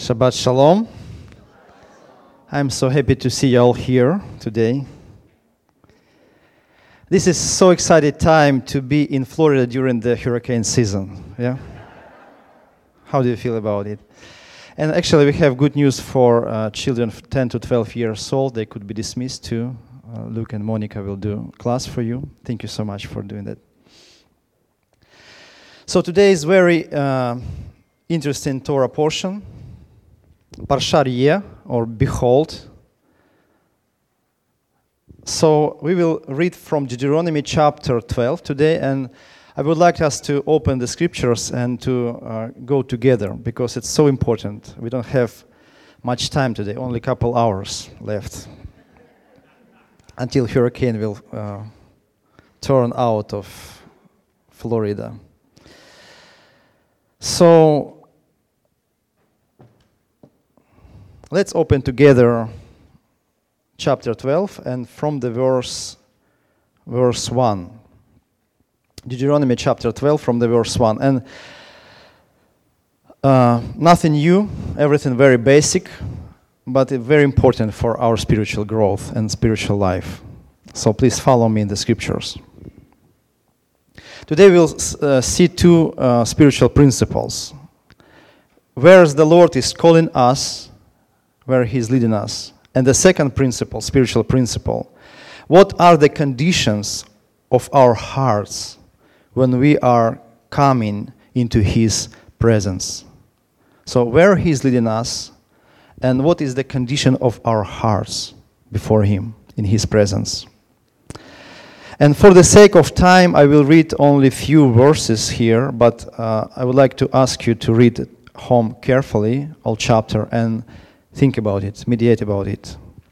Shabbat Shalom. I'm so happy to see you all here today. This is so exciting time to be in Florida during the hurricane season. Yeah? How do you feel about it? And actually, we have good news for children 10 to 12 years old. They could be dismissed too. Luke and Monica will do class for you. Thank you so much for doing that. So today is very interesting Torah portion. Parshat Yeh, or Behold. So we will read from Deuteronomy chapter 12 today, and I would like us to open the scriptures and to go together, because it's so important. We don't have much time today, only a couple hours left until hurricane will turn out of Florida. So let's open together chapter 12 and from the verse 1. Deuteronomy chapter 12 from the verse 1. And nothing new, everything very basic, but very important for our spiritual growth and spiritual life. So please follow me in the scriptures. Today we'll see two spiritual principles. Where the Lord is calling us, where He is leading us. And the second principle, spiritual principle, what are the conditions of our hearts when we are coming into His presence? So where He is leading us, and what is the condition of our hearts before Him in His presence? And for the sake of time, I will read only few verses here, but I would like to ask you to read it home carefully, all chapter, and think about it, meditate about it.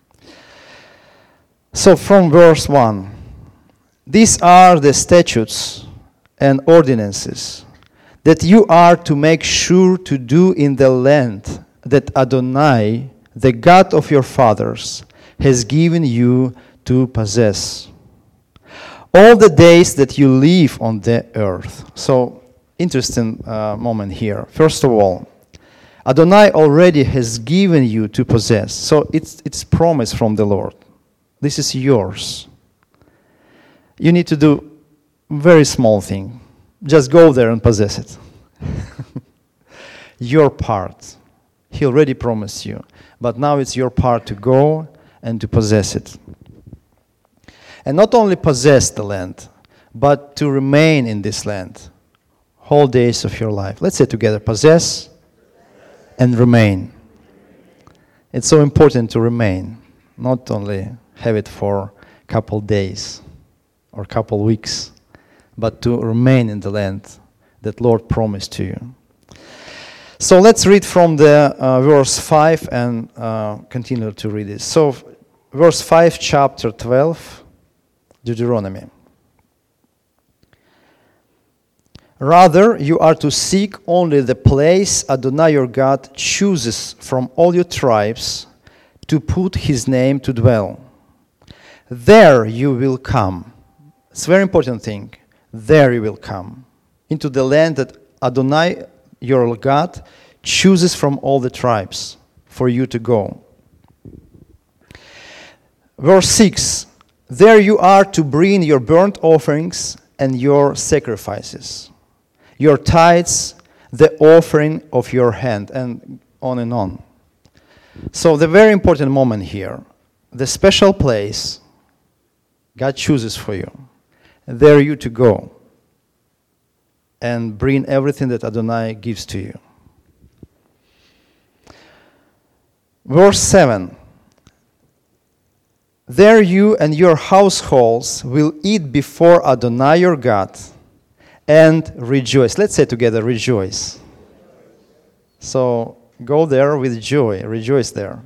So from verse 1, these are the statutes and ordinances that you are to make sure to do in the land that Adonai, the God of your fathers, has given you to possess, all the days that you live on the earth. So, interesting moment here. First of all, Adonai already has given you to possess. So it's promise from the Lord. This is yours. You need to do very small thing. Just go there and possess it. Your part. He already promised you. But now it's your part to go and to possess it. And not only possess the land, but to remain in this land whole days of your life. Let's say together, possess and remain. It's so important to remain, not only have it for a couple days or a couple weeks, but to remain in the land that Lord promised to you. So let's read from the verse 5 and continue to read it. So verse 5, chapter 12, Deuteronomy. Rather, you are to seek only the place Adonai your God chooses from all your tribes to put His name to dwell. There you will come. It's a very important thing. There you will come into the land that Adonai your God chooses from all the tribes for you to go. Verse 6. There you are to bring your burnt offerings and your sacrifices, your tithes, the offering of your hand, and on and on. So the very important moment here, the special place God chooses for you, there you to go and bring everything that Adonai gives to you. Verse 7. There you and your households will eat before Adonai your God and rejoice. Let's say together, rejoice. So go there with joy, rejoice there.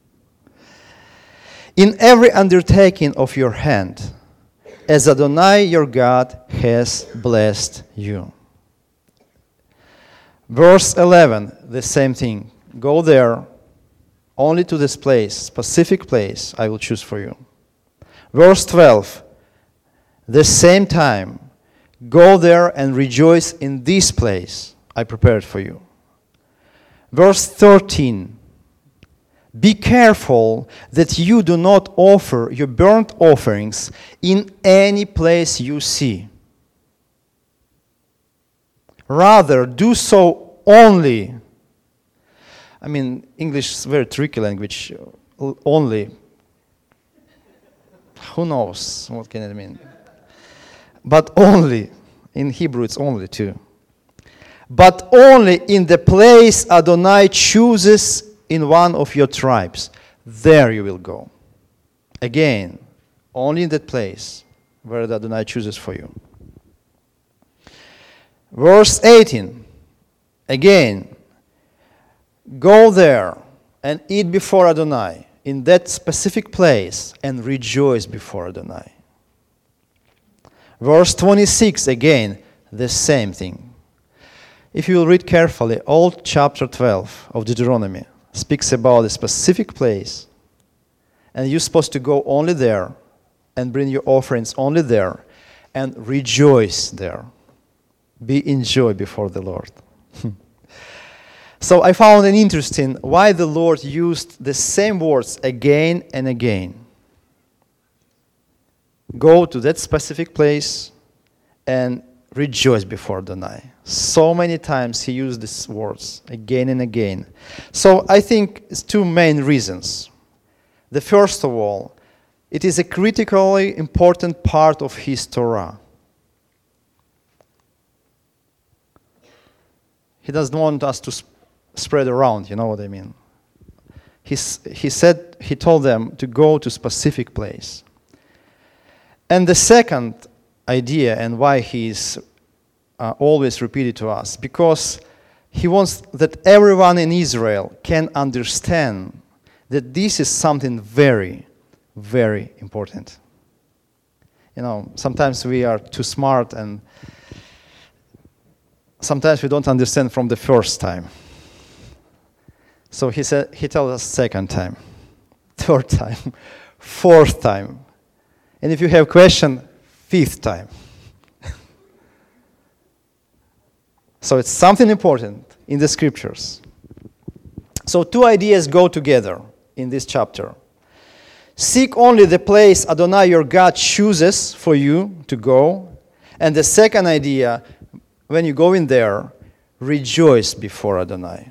In every undertaking of your hand, as Adonai your God has blessed you. Verse 11, the same thing. Go there only to this place, specific place I will choose for you. Verse 12, the same time, go there and rejoice in this place I prepared for you. Verse 13. Be careful that you do not offer your burnt offerings in any place you see. Rather, do so only. English is a very tricky language. Only. Who knows what can it mean? But only. In Hebrew, it's only too. But only in the place Adonai chooses in one of your tribes. There you will go. Again, only in that place where the Adonai chooses for you. Verse 18. Again, go there and eat before Adonai in that specific place and rejoice before Adonai. Verse 26, again, the same thing. If you will read carefully, all chapter 12 of Deuteronomy speaks about a specific place, and you're supposed to go only there and bring your offerings only there and rejoice there. Be in joy before the Lord. So I found it interesting why the Lord used the same words again and again. Go to that specific place and rejoice before Adonai. So many times he used these words again and again. So I think it's two main reasons. The first of all, it is a critically important part of his Torah. He doesn't want us to spread around, you know what I mean? He told them to go to a specific place. And the second idea, and why he's always repeated to us, because he wants that everyone in Israel can understand that this is something very, very important. Sometimes we are too smart, and sometimes we don't understand from the first time. So he tells us second time, third time, fourth time. And if you have a question, fifth time. So it's something important in the scriptures. So two ideas go together in this chapter. Seek only the place Adonai your God chooses for you to go. And the second idea, when you go in there, rejoice before Adonai.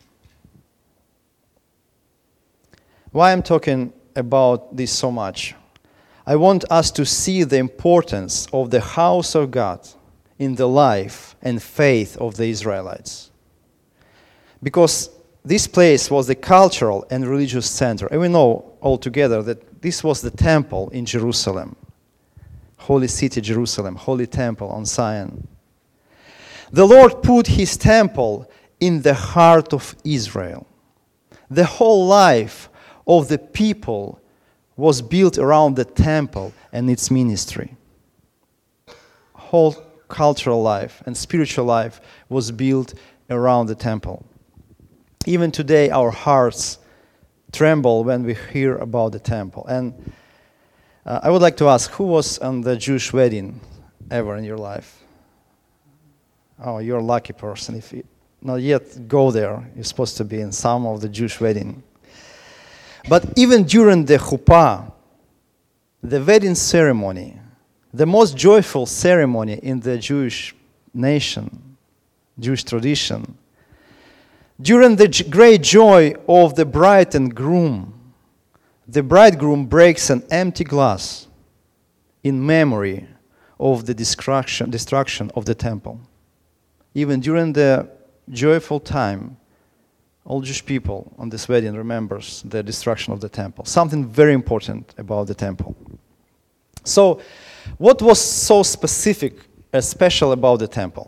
Why I'm talking about this so much? I want us to see the importance of the house of God in the life and faith of the Israelites. Because this place was the cultural and religious center. And we know all together that this was the temple in Jerusalem. Holy city Jerusalem, holy temple on Zion. The Lord put his temple in the heart of Israel. The whole life of the people was built around the temple and its ministry. Whole cultural life and spiritual life was built around the temple. Even today, our hearts tremble when we hear about the temple. And I would like to ask, who was on the Jewish wedding ever in your life? Oh, you're a lucky person. If you not yet go there, you're supposed to be in some of the Jewish wedding. But even during the chuppah, the wedding ceremony, the most joyful ceremony in the Jewish nation, Jewish tradition, during the great joy of the bride and groom, the bridegroom breaks an empty glass in memory of the destruction of the temple. Even during the joyful time, all Jewish people on this wedding remembers the destruction of the temple. Something very important about the temple. So, what was so specific, special about the temple?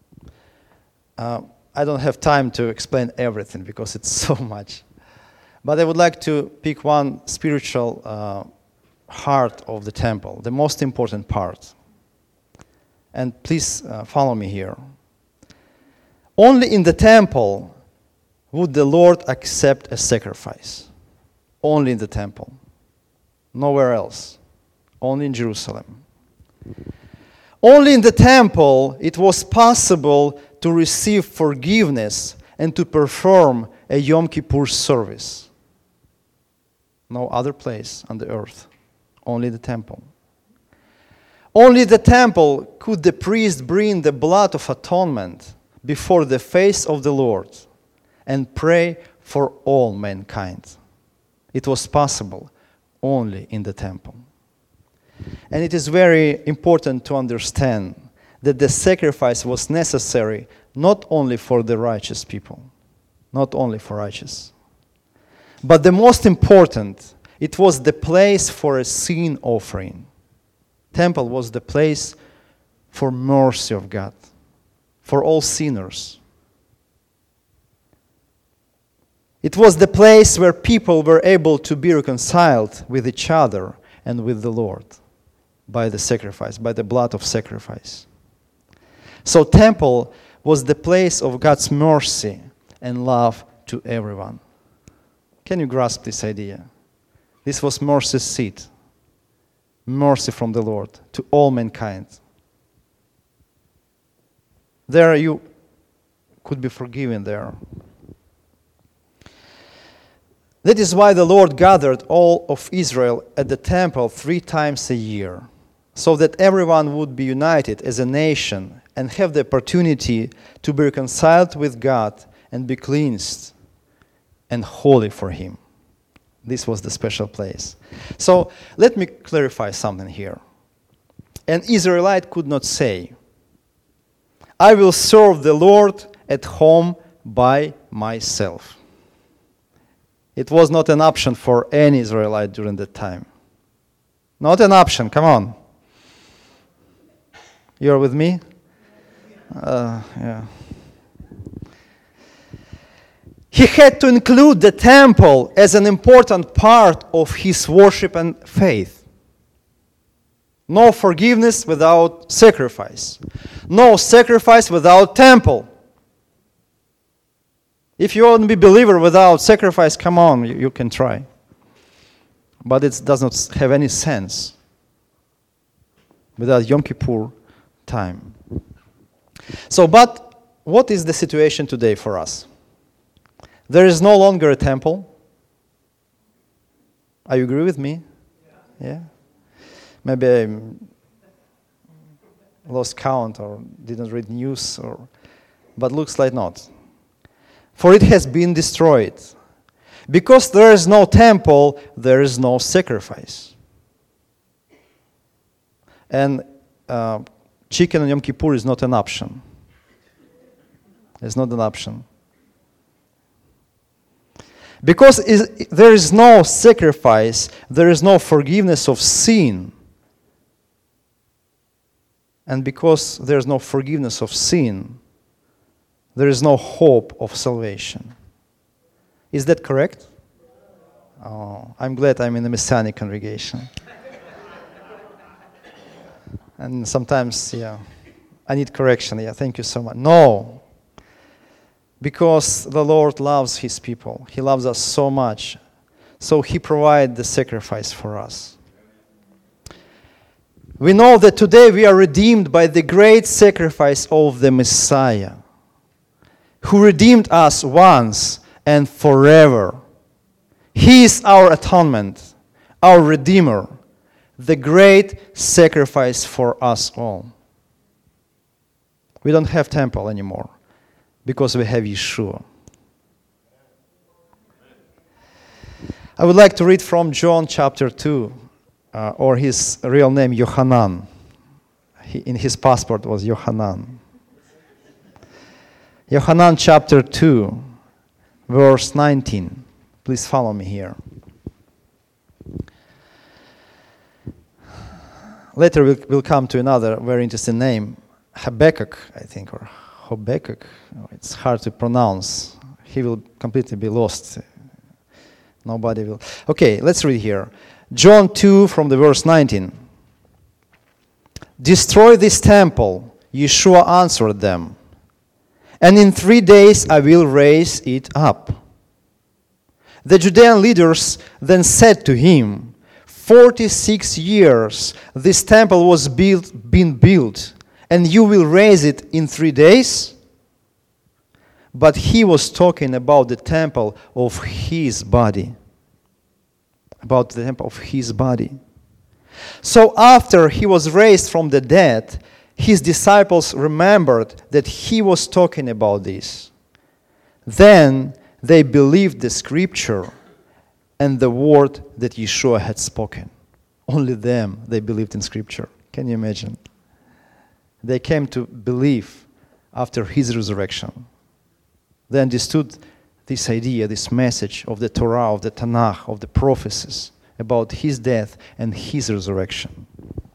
I don't have time to explain everything because it's so much. But I would like to pick one spiritual heart of the temple, the most important part. And please follow me here. Only in the temple would the Lord accept a sacrifice. Only in the temple. Nowhere else. Only in Jerusalem. Only in the temple it was possible to receive forgiveness and to perform a Yom Kippur service. No other place on the earth, only the temple. Only the temple could the priest bring the blood of atonement before the face of the Lord and pray for all mankind. It was possible only in the temple. And it is very important to understand that the sacrifice was necessary not only for the righteous people, not only for righteous, but the most important, it was the place for a sin offering. Temple was the place for mercy of God, for all sinners. It was the place where people were able to be reconciled with each other and with the Lord by the sacrifice, by the blood of sacrifice. So temple was the place of God's mercy and love to everyone. Can you grasp this idea? This was mercy's seat. Mercy from the Lord to all mankind. There you could be forgiven there. That is why the Lord gathered all of Israel at the temple 3 times a year, so that everyone would be united as a nation and have the opportunity to be reconciled with God and be cleansed and holy for Him. This was the special place. So let me clarify something here. An Israelite could not say, I will serve the Lord at home by myself. It was not an option for any Israelite during that time. Not an option, come on. You're with me? Yeah. He had to include the temple as an important part of his worship and faith. No forgiveness without sacrifice. No sacrifice without temple. If you want to be a believer without sacrifice, come on, you can try. But it does not have any sense without Yom Kippur time. So, but what is the situation today for us? There is no longer a temple. Are you agree with me? Yeah? Maybe I lost count or didn't read news, but looks like not. For it has been destroyed. Because there is no temple, there is no sacrifice. And chicken on Yom Kippur is not an option. It's not an option. Because there is no sacrifice, there is no forgiveness of sin. And because there is no forgiveness of sin, there is no hope of salvation. Is that correct? Oh, I'm glad I'm in a Messianic congregation. And sometimes, I need correction. Thank you so much. No. Because the Lord loves His people. He loves us so much. So He provides the sacrifice for us. We know that today we are redeemed by the great sacrifice of the Messiah, who redeemed us once and forever. He is our atonement, our Redeemer, the great sacrifice for us all. We don't have temple anymore because we have Yeshua. I would like to read from John chapter 2, or his real name, Yohanan. In his passport was Yohanan. Yohanan chapter 2, verse 19. Please follow me here. Later we'll come to another very interesting name, Habakkuk, I think, or Habakkuk. It's hard to pronounce. He will completely be lost. Nobody will. Okay, let's read here. John 2 from the verse 19. Destroy this temple, Yeshua answered them, and in 3 days I will raise it up. The Judean leaders then said to him, 46 years this temple was been built, and you will raise it in 3 days? but he was talking about the temple of his body. About the temple of his body. So after he was raised from the dead, his disciples remembered that he was talking about this. Then they believed the scripture and the word that Yeshua had spoken. Only them, they believed in scripture. Can you imagine? They came to believe after his resurrection. They understood this idea, this message of the Torah, of the Tanakh, of the prophecies about his death and his resurrection.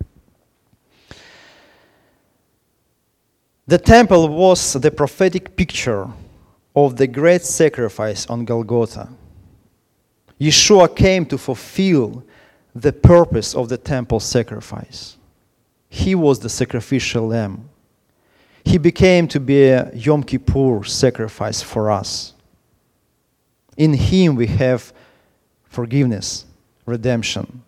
The temple was the prophetic picture of the great sacrifice on Golgotha. Yeshua came to fulfill the purpose of the temple sacrifice. He was the sacrificial lamb. He became to be a Yom Kippur sacrifice for us. In him we have forgiveness, redemption.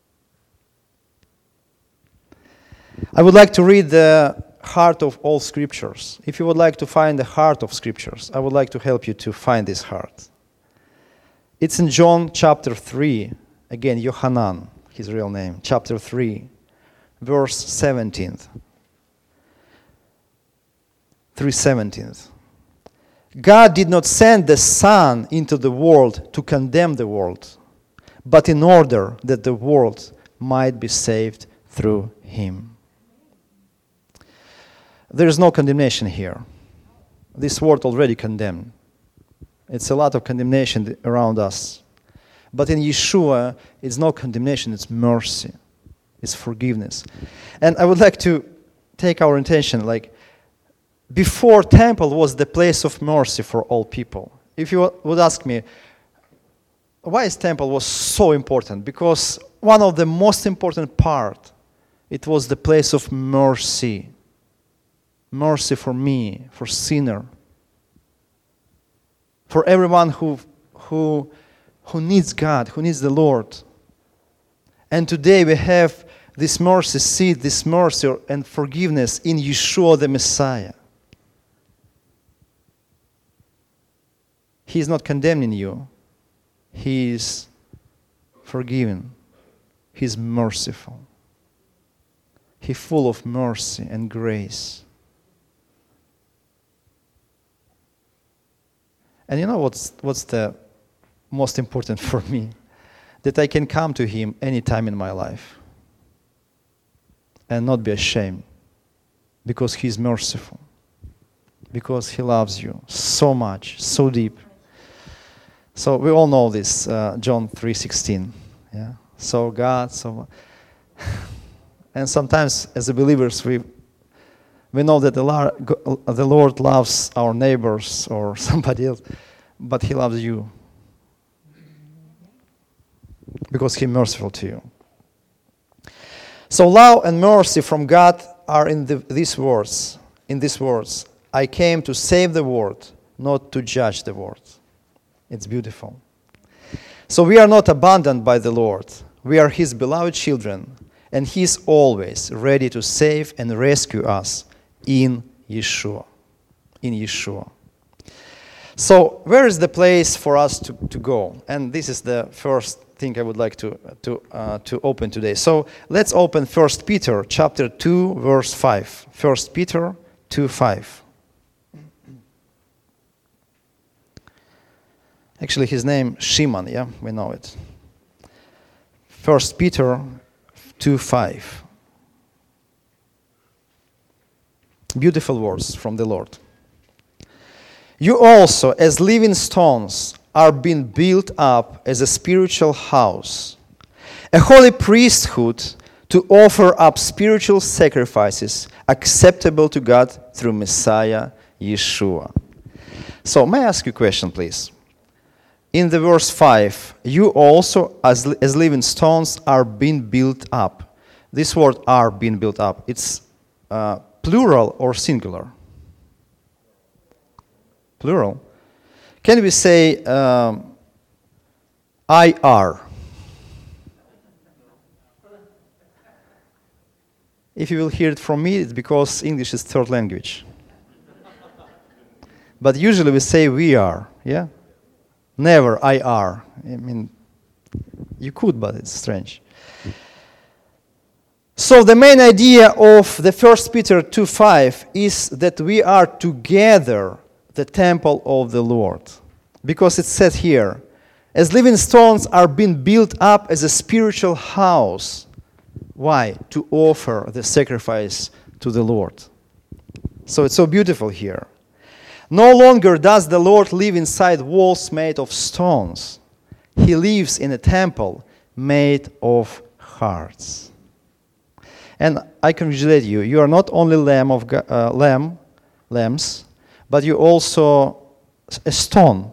I would like to read the heart of all scriptures. If you would like to find the heart of scriptures, I would like to help you to find this heart. It's in John chapter 3, again, Yohanan, his real name, chapter 3, verse 17. 3:17. God did not send the Son into the world to condemn the world, but in order that the world might be saved through him. There is no condemnation here. This world already condemned. It's a lot of condemnation around us. But in Yeshua, it's no condemnation, it's mercy. It's forgiveness. And I would like to take our attention, like, before temple was the place of mercy for all people. If you would ask me, why is temple was so important? Because one of the most important part, it was the place of mercy. Mercy for me, for sinner. For everyone who needs God, who needs the Lord. And today we have this mercy seat, this mercy and forgiveness in Yeshua the Messiah. He is not condemning you. He is forgiving. He is merciful. He is full of mercy and grace. And you know what's the most important for me? That I can come to him anytime in my life and not be ashamed, because he is merciful, because he loves you so much, so deep. So we all know this, John 3:16. Yeah. So God, so and sometimes as believers we know that the Lord loves our neighbors or somebody else, but he loves you because he's merciful to you. So love and mercy from God are in these words. In these words, I came to save the world, not to judge the world. It's beautiful. So we are not abandoned by the Lord. We are his beloved children, and he is always ready to save and rescue us in Yeshua. In Yeshua. So where is the place for us to go? And this is the first thing I would like to open today. So let's open 1 Peter chapter 2, verse 5. 1 Peter 2:5. Actually, his name Shimon, yeah, we know it. 1 Peter 2:5. Beautiful words from the Lord. You also, as living stones, are being built up as a spiritual house, a holy priesthood to offer up spiritual sacrifices acceptable to God through Messiah Yeshua. So, may I ask you a question, please? In the verse 5, you also, as living stones, are being built up. This word "are" being built up, it's plural or singular? Plural. Can we say I are? If you will hear it from me, it's because English is third language. But usually we say we are, yeah? Never I are. I mean, you could, but it's strange. So the main idea of the 1 Peter 2:5 is that we are together the temple of the Lord. Because it said here, as living stones are being built up as a spiritual house. Why? To offer the sacrifice to the Lord. So it's so beautiful here. No longer does the Lord live inside walls made of stones. He lives in a temple made of hearts. And I congratulate you. You are not only lambs, but you also a stone.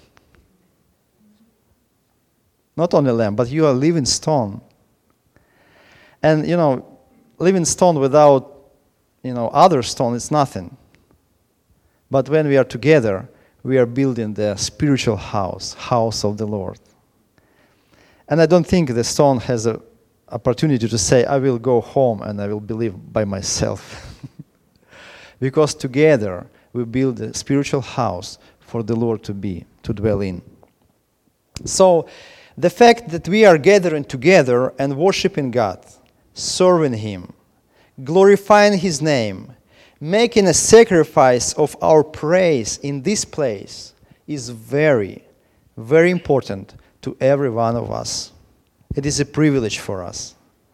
Not only lamb, but you are a living stone. And living stone without other stone is nothing. But when we are together, we are building the spiritual house of the Lord. And I don't think the stone has an opportunity to say, I will go home and I will believe by myself. Because together we build a spiritual house for the Lord to dwell in. So the fact that we are gathering together and worshiping God, serving Him, glorifying His name, making a sacrifice of our praise in this place is very, very important to every one of us. It is a privilege for us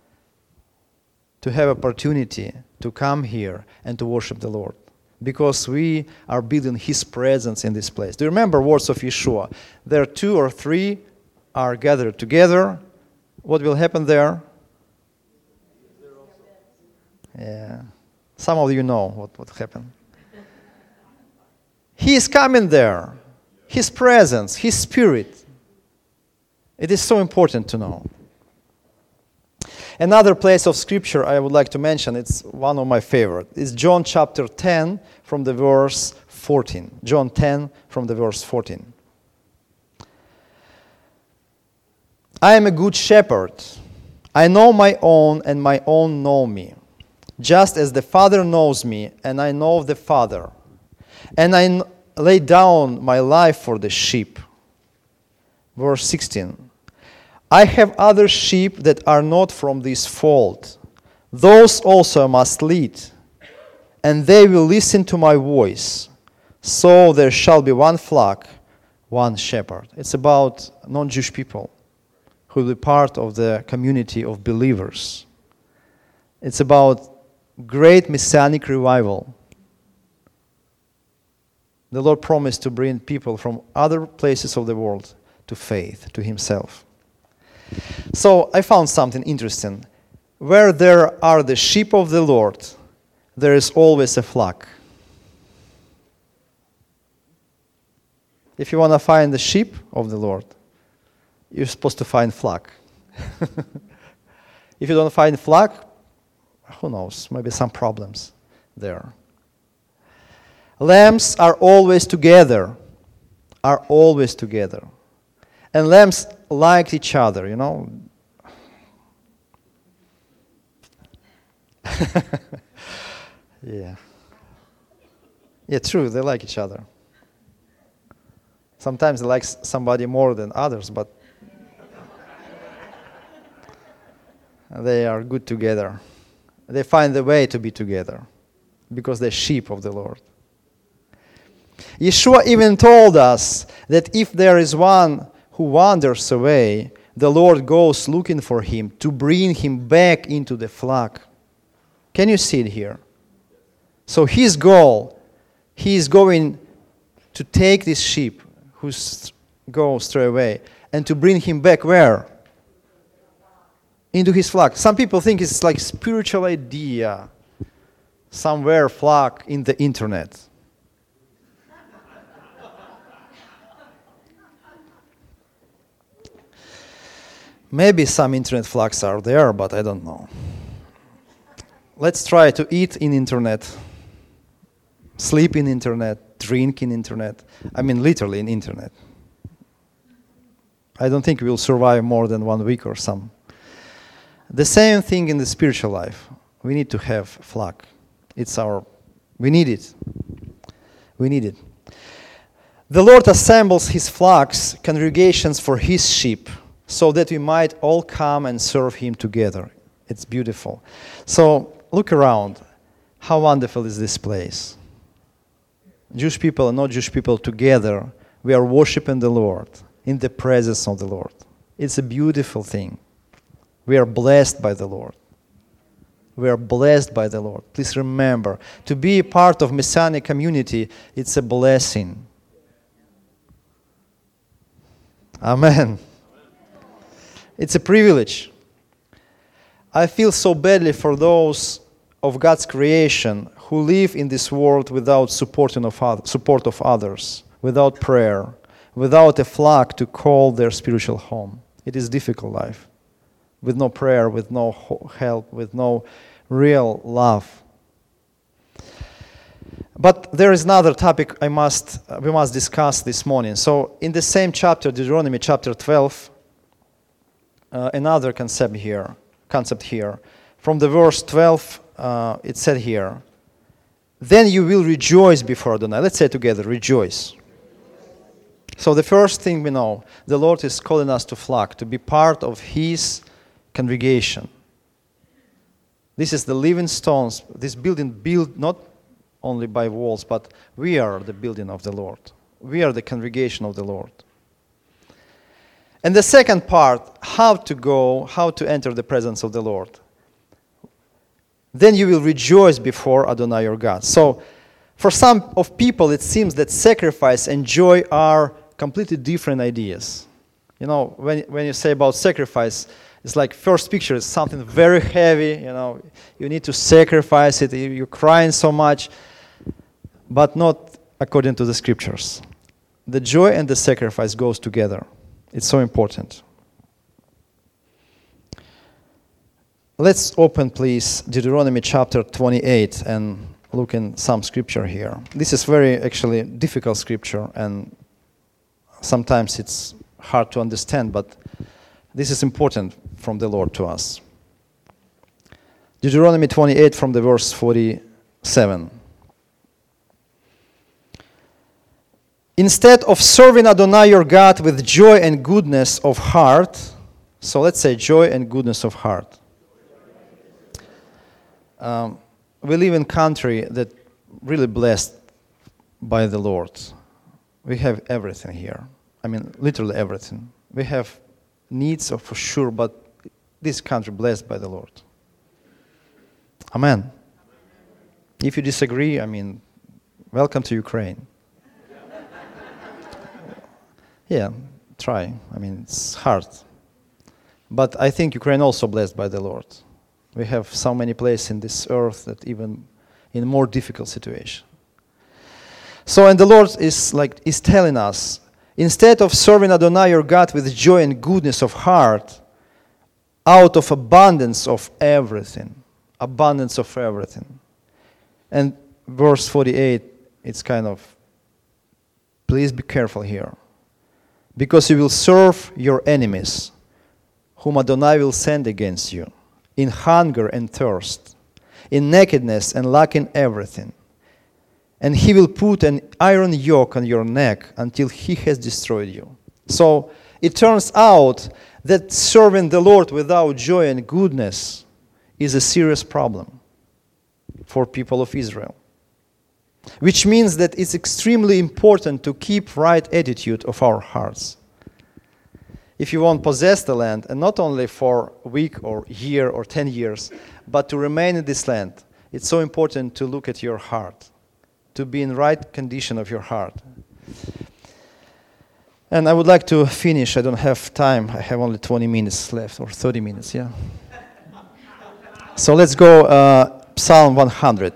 to have opportunity to come here and to worship the Lord, because we are building His presence in this place. Do you remember words of Yeshua? There 2 or 3 are gathered together. What will happen there? Yeah. Some of you know what happened. He is coming there. His presence, His Spirit. It is so important to know. Another place of Scripture I would like to mention, it's one of my favorite. It's John chapter 10 from the verse 14. John 10 from the verse 14. I am a good shepherd. I know my own, and my own know me. Just as the Father knows me, and I know the Father. And I lay down my life for the sheep. Verse 16. I have other sheep that are not from this fold. Those also I must lead, and they will listen to my voice. So there shall be one flock, one shepherd. It's about non-Jewish people who will be part of the community of believers. It's about great messianic revival. The Lord promised to bring people from other places of the world to faith, to Himself. So I found something interesting. Where there are the sheep of the Lord, there is always a flock. If you want to find the sheep of the Lord, you're supposed to find flock. If you don't find flock, who knows, maybe some problems there. Lambs are always together, And lambs like each other, Yeah. Yeah, true, they like each other. Sometimes they like somebody more than others, but they are good together. They find the way to be together because they're sheep of the Lord. Yeshua even told us that if there is one who wanders away, the Lord goes looking for him to bring him back into the flock. Can you see it here? So His goal, He is going to take this sheep who goes stray away and to bring him back where? Into His flock. Some people think it's like spiritual idea, somewhere flock in the internet. Maybe some internet flocks are there, but I don't know. Let's try to eat in internet, sleep in internet, drink in internet. I mean literally in internet. I don't think we'll survive more than 1 week or some. The same thing in the spiritual life. We need to have flock. We need it. We need it. The Lord assembles his flocks, congregations for his sheep, so that we might all come and serve him together. It's beautiful. So look around. How wonderful is this place? Jewish people and non-Jewish people together, we are worshiping the Lord in the presence of the Lord. It's a beautiful thing. We are blessed by the Lord. We are blessed by the Lord. Please remember, to be a part of Messianic community, it's a blessing. Amen. It's a privilege. I feel so badly for those of God's creation who live in this world without support of others, without prayer, without a flock to call their spiritual home. It is a difficult life, with no prayer, with no help, with no real love. But there is another topic we must discuss this morning. So in the same chapter, Deuteronomy chapter 12, another concept here. From the verse 12, it said here, then you will rejoice before Adonai. Let's say together, rejoice. So the first thing we know, the Lord is calling us to flock, to be part of his congregation. This is the living stones, this building built not only by walls, but we are the building of the Lord. We are the congregation of the Lord. And the second part, how to enter the presence of the Lord. Then you will rejoice before Adonai your God. So for some of people, it seems that sacrifice and joy are completely different ideas. You know, when you say about sacrifice, it's like first picture is something very heavy, you know, you need to sacrifice it, you're crying so much, but not according to the scriptures. The joy and the sacrifice goes together. It's so important. Let's open, please, Deuteronomy chapter 28 and look in some scripture here. This is very, actually, difficult scripture, and sometimes it's hard to understand, but this is important from the Lord to us. Deuteronomy 28 from the verse 47. Instead of serving Adonai your God with joy and goodness of heart, so let's say joy and goodness of heart. We live in a country that really blessed by the Lord. We have everything here. I mean, literally everything. We have needs for sure, but this country blessed by the Lord. Amen. If you disagree, I mean, welcome to Ukraine. Yeah, try. I mean, it's hard. But I think Ukraine also blessed by the Lord. We have so many places in this earth that even in a more difficult situation. So, and the Lord is telling us, instead of serving Adonai your God with joy and goodness of heart, out of abundance of everything. And verse 48, it's kind of, please be careful here. Because you will serve your enemies, whom Adonai will send against you, in hunger and thirst, in nakedness and lacking everything. And he will put an iron yoke on your neck until he has destroyed you. So it turns out that serving the Lord without joy and goodness is a serious problem for people of Israel. Which means that it's extremely important to keep right attitude of our hearts. If you want to possess the land, and not only for a week or year or 10 years, but to remain in this land, it's so important to look at your heart, to be in right condition of your heart. And I would like to finish. I don't have time. I have only 20 minutes left, or 30 minutes, yeah. So let's go Psalm 100.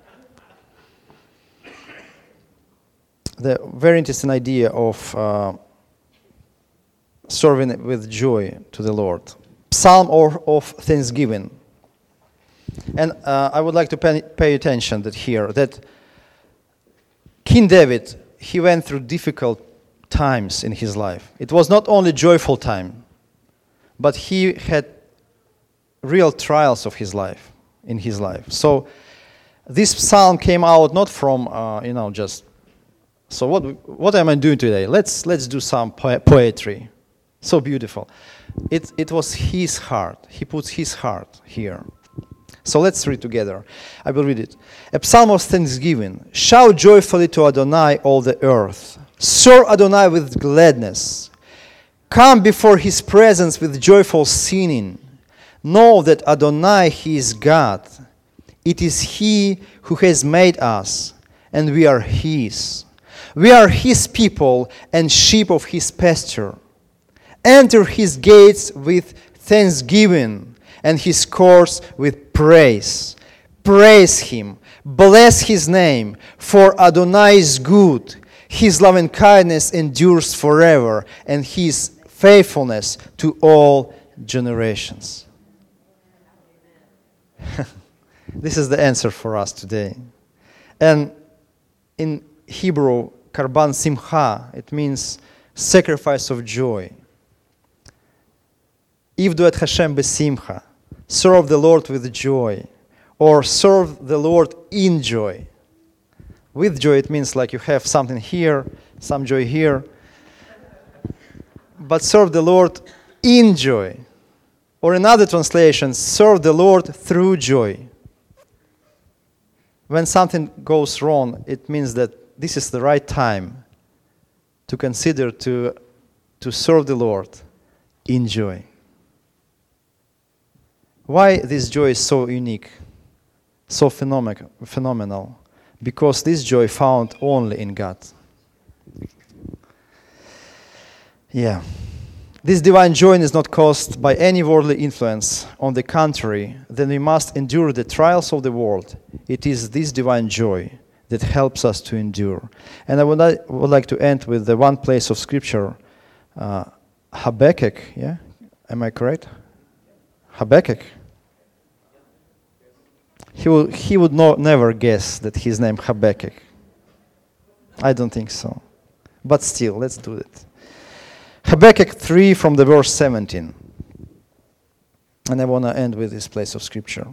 The very interesting idea of serving with joy to the Lord. Psalm of thanksgiving. And I would like to pay attention that King David, he went through difficult times in his life. It was not only joyful time, but he had real trials of his life, in his life. So this psalm came out not from, just So what am I doing today? Let's do some poetry. So beautiful. It was his heart. He puts his heart here. So let's read together. I will read it. A psalm of thanksgiving. Shout joyfully to Adonai, all the earth. Serve Adonai with gladness. Come before his presence with joyful singing. Know that Adonai, he is God. It is he who has made us, and we are his. We are his people and sheep of his pasture. Enter his gates with thanksgiving and his courts with praise. Praise him. Bless his name, for Adonai is good. His loving kindness endures forever, and his faithfulness to all generations. This is the answer for us today. And in Hebrew, karban simcha, it means sacrifice of joy. Ivdu et Hashem besimcha, serve the Lord with joy, or serve the Lord in joy. With joy, it means like you have something here, some joy here. But serve the Lord in joy. Or in other translations, serve the Lord through joy. When something goes wrong, it means that this is the right time to consider to serve the Lord in joy. Why this joy is so unique, so phenomenal? Because this joy found only in God. Yeah. This divine joy is not caused by any worldly influence. On the contrary, then we must endure the trials of the world. It is this divine joy that helps us to endure. And I would like to end with the one place of Scripture, Habakkuk. Yeah, am I correct? Habakkuk. He would never guess that his name Habakkuk. I don't think so. But still, let's do it. Habakkuk 3 from the verse 17. And I want to end with this place of Scripture.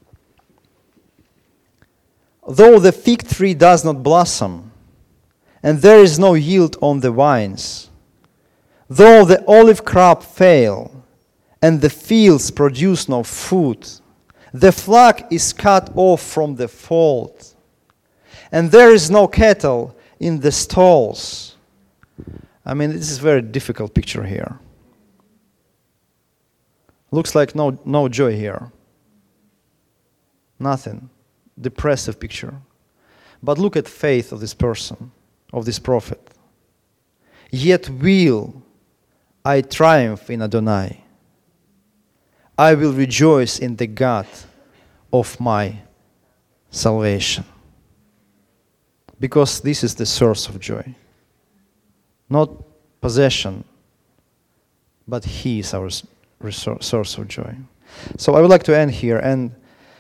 Though the fig tree does not blossom, and there is no yield on the vines, though the olive crop fail, and the fields produce no food, the flock is cut off from the fold, and there is no cattle in the stalls. I mean, this is a very difficult picture here. Looks like no joy here. Nothing. Depressive picture. But look at faith of this person, of this prophet. Yet will I triumph in Adonai. I will rejoice in the God of my salvation. Because this is the source of joy. Not possession, but he is our source of joy. So I would like to end here. And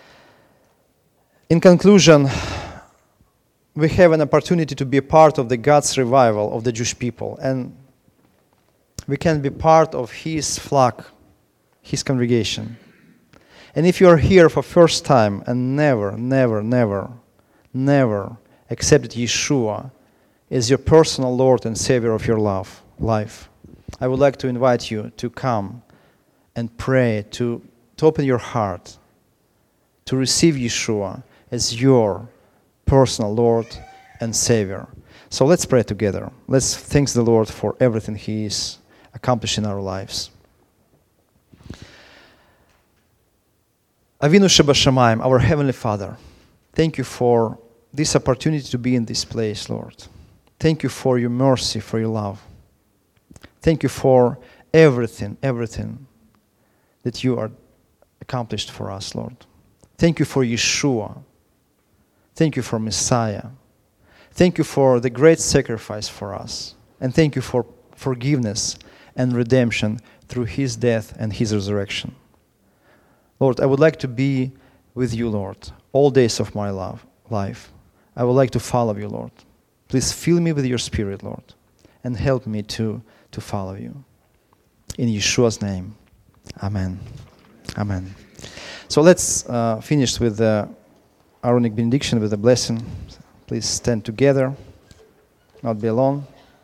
in conclusion, we have an opportunity to be a part of the God's revival of the Jewish people. And we can be part of his flock, his congregation. And if you are here for first time and never accepted Yeshua as your personal Lord and Savior of your life, I would like to invite you to come and pray, to open your heart, to receive Yeshua as your personal Lord and Savior. So let's pray together. Let's thank the Lord for everything He is accomplishing in our lives. Avinu Shebashamayim, our Heavenly Father, thank you for this opportunity to be in this place, Lord. Thank you for your mercy, for your love. Thank you for everything that you are accomplished for us, Lord. Thank you for Yeshua. Thank you for Messiah. Thank you for the great sacrifice for us. And thank you for forgiveness and redemption through His death and His resurrection. Lord, I would like to be with you, Lord, all days of my life. I would like to follow you, Lord. Please fill me with your Spirit, Lord, and help me to follow you. In Yeshua's name, amen. Amen. So let's finish with the Aaronic benediction, with a blessing. Please stand together. not be alone.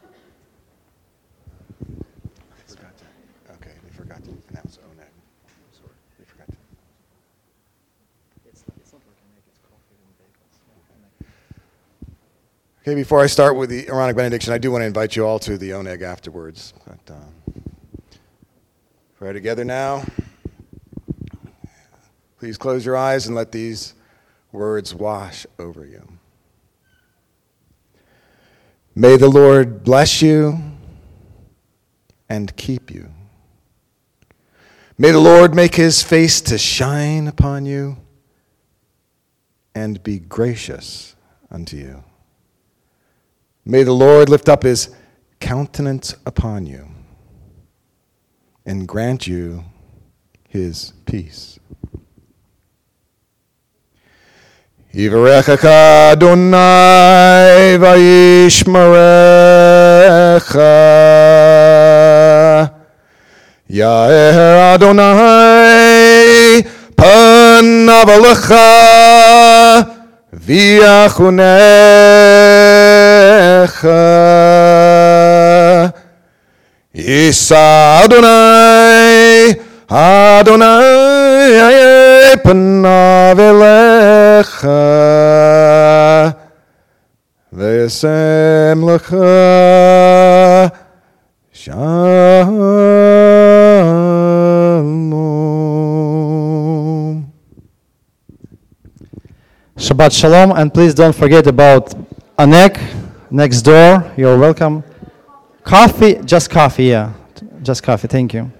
Okay, we forgot to announce Oneg. Sorry, we forgot to. It's not like an egg, it's coffee and bagels. Okay, before I start with the Aaronic benediction, I do want to invite you all to the Oneg afterwards. But, pray together now. Please close your eyes and let these words wash over you. May the Lord bless you and keep you. May the Lord make his face to shine upon you and be gracious unto you. May the Lord lift up his countenance upon you and grant you his peace. Yivarechecha Adonai vayishmerecha. Ya'er Adonai panav alecha v'yachunecha. Yisa Adonai, Adonai panav elecha v'yasem lecha shalom. Shabbat Shalom, and please don't forget about Anek next door. You're welcome. Coffee, just coffee, yeah. Just coffee, thank you.